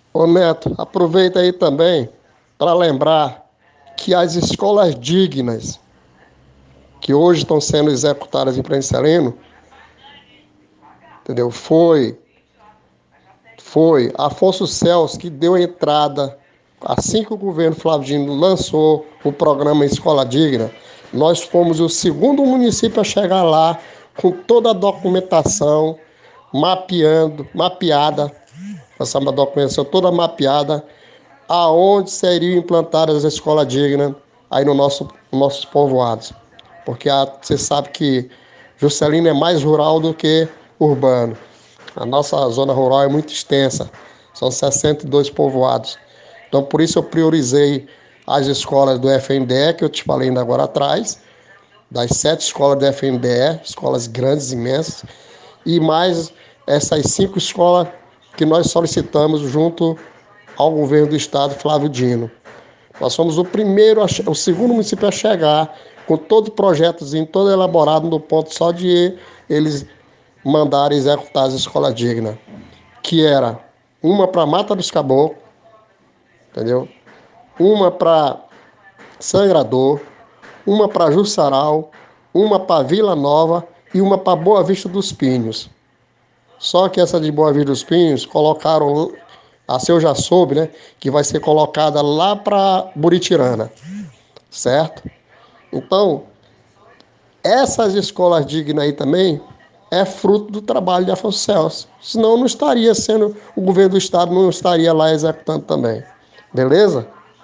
Ô Neto, aproveita aí também para lembrar que as escolas dignas que hoje estão sendo executadas em Prensalino, entendeu? Foi Afonso Celso que deu a entrada, assim que o governo Flávio Dino lançou o programa Escola Digna. Nós fomos o segundo município a chegar lá com toda a documentação, mapeada, passamos a documentação toda mapeada, aonde seriam implantadas as escolas dignas aí no nossos povoados. Porque você sabe que Juscelino é mais rural do que urbano. A nossa zona rural é muito extensa, são 62 povoados. Então, por isso eu priorizei as escolas do FNDE, que eu te falei ainda agora atrás, das 7 escolas do FNDE, escolas grandes, imensas, e mais essas 5 escolas que nós solicitamos junto ao governo do estado, Flávio Dino. Nós somos o segundo município a chegar com todo o projetozinho, todo elaborado no ponto só de eles mandarem executar as escolas dignas, que era uma para Mata dos Caboclos, entendeu? Uma para Sangrador, uma para Jussaral, uma para Vila Nova e uma para Boa Vista dos Pinhos. Só que essa de Boa Vista dos Pinhos colocaram, assim eu já soube, né, que vai ser colocada lá para Buritirana, certo? Então, essas escolas dignas aí também é fruto do trabalho de Afonso Celso. Senão não estaria sendo, o governo do estado não estaria lá executando também. Beleza?